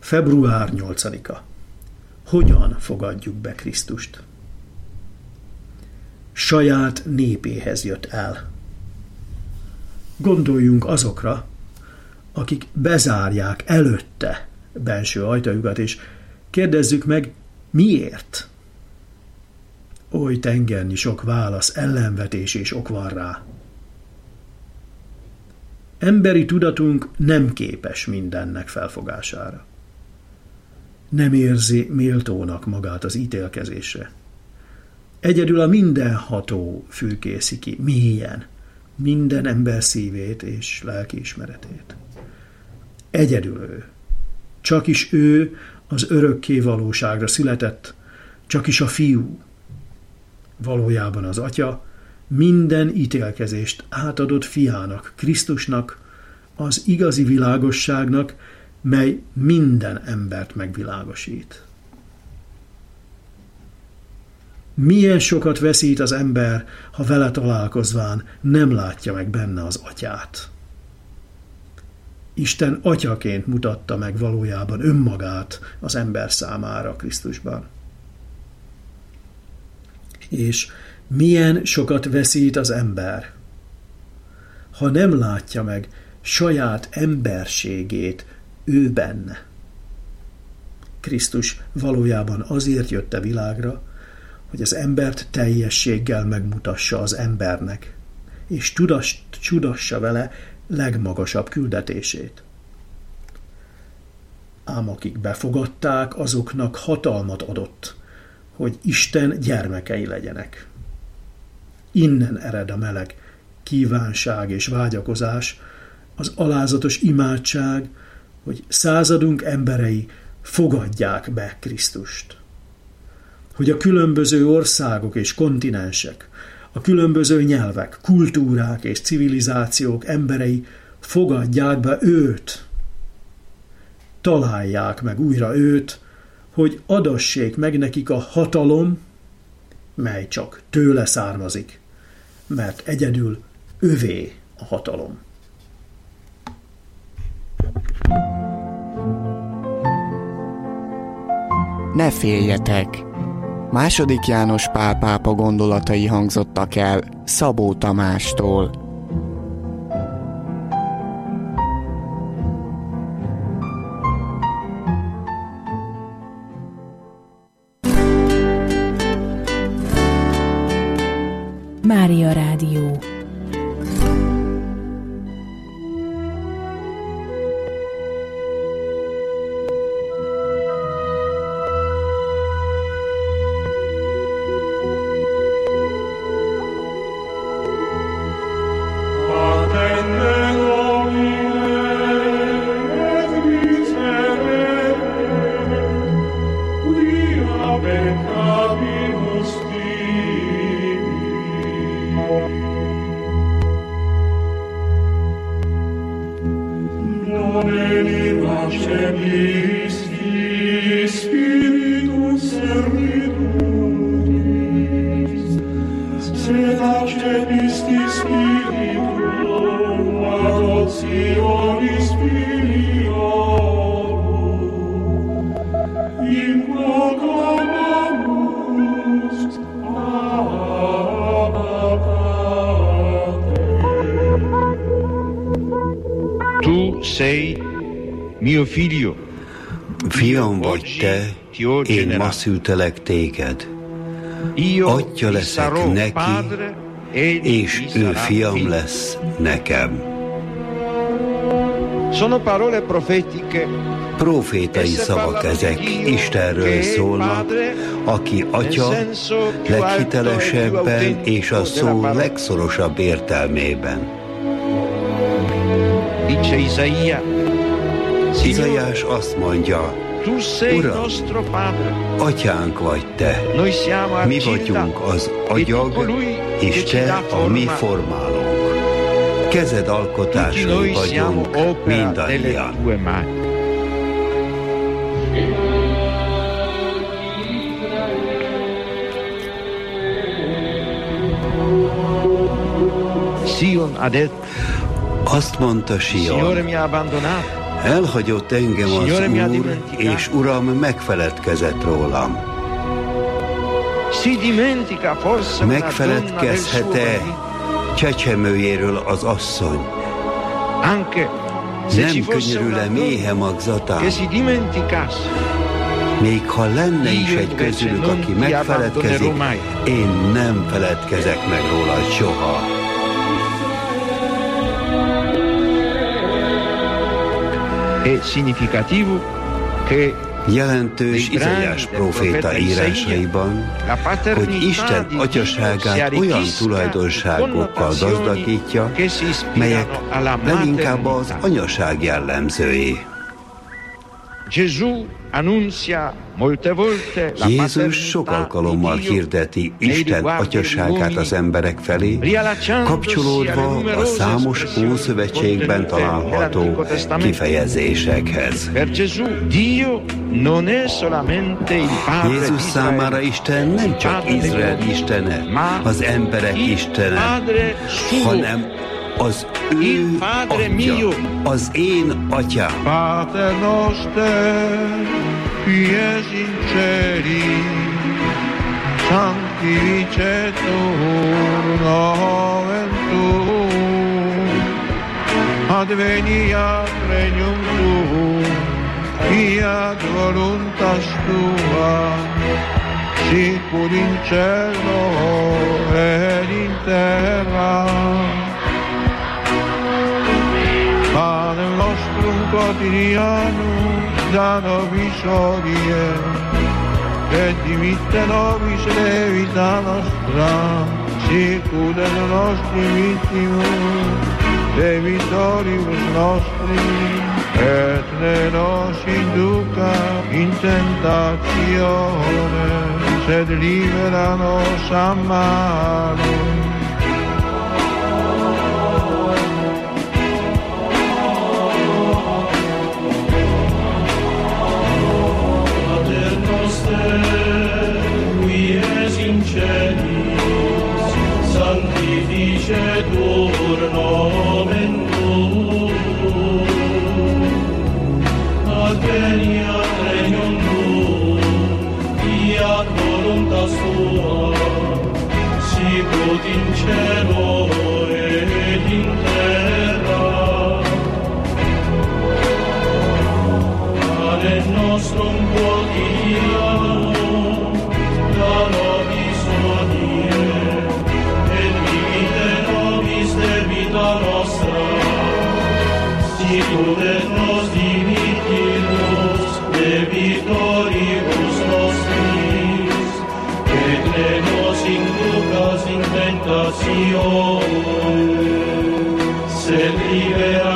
Február 8-a. Hogyan fogadjuk be Krisztust? Saját népéhez jött el. Gondoljunk azokra, akik bezárják előtte belső ajtajukat, és kérdezzük meg, miért? Oly tengernyi sok válasz, ellenvetés és ok van rá. Emberi tudatunk nem képes mindennek felfogására. Nem érzi méltónak magát az ítélkezésre. Egyedül a mindenható fürkészi ki mélyen minden ember szívét és lelkiismeretét. Egyedül ő. Csakis ő az örökké valóságra született, csakis a Fiú. Valójában az Atya minden ítélkezést átadott Fiának, Krisztusnak, az igazi világosságnak, mely minden embert megvilágosít. Milyen sokat veszít az ember, ha vele találkozván nem látja meg benne az Atyát. Isten Atyaként mutatta meg valójában önmagát az ember számára Krisztusban. És milyen sokat veszít az ember, ha nem látja meg saját emberségét ő benne. Krisztus valójában azért jött a világra, hogy az embert teljességgel megmutassa az embernek, és tudassa vele legmagasabb küldetését. Ám akik befogadták, azoknak hatalmat adott, hogy Isten gyermekei legyenek. Innen ered a meleg kívánság és vágyakozás, az alázatos imádság, hogy századunk emberei fogadják be Krisztust. Hogy a különböző országok és kontinensek, a különböző nyelvek, kultúrák és civilizációk emberei fogadják be őt. Találják meg újra őt, hogy adassék meg nekik a hatalom, mely csak tőle származik, mert egyedül övé a hatalom. Ne féljetek! II. János Pál pápa gondolatai hangzottak el Szabó Tamástól. Mária Rádió. Fiam vagy te, én ma szültelek téged. Atya leszek neki, és ő fiam lesz nekem. Profétai szavak ezek, Istenről szólnak, aki Atya leghitelesebben és a szó legszorosabb értelmében. Izaiás azt mondja, Uram, Atyánk vagy te, mi vagyunk az agyag, és te a mi formálónk. Kezed alkotásai vagyunk mindannyian. Azt mondta Sion, Elhagyott engem az Úr, és Uram megfeledkezett rólam. Megfeledkezhet-e csecsemőjéről az asszony? Nem könyörül-e méhe magzatán? Még ha lenne is egy közülük, aki megfeledkezik, én nem feledkezek meg róla soha. Jelentős Izaiás próféta írásaiban, hogy Isten atyaságát olyan tulajdonságokkal gazdagítja, melyek leginkább az anyaság jellemzői. Jézus sok alkalommal hirdeti Isten atyaságát az emberek felé, kapcsolódva a számos Ószövetségben található kifejezésekhez. Jézus számára Isten nem csak Izrael istene, az emberek istene, hanem az ő atya, az én atyám. Pater noster, qui es in celi, sanctificetur nomen tuum, adveniat regnum tuum, fiat voluntas tua, sicur in cielo et in terra. Panem nostrum quotidianum da nobis hodie, et dimitte nobis debita nostra, sicut et nostri vittimus debitoribus nostri, et ne nos induca in tentatione, sed libera nos a malo. Sanctificetur nomen tuum, adveniat regnum tuum, fiat voluntas tua, sicut in cielo et in terra. Panem nostrum quotidianum da nobis hodie, debita nostra, sicut et nos dimittimus debitoribus nostris, et ne nos inducas in tentatione, sed libera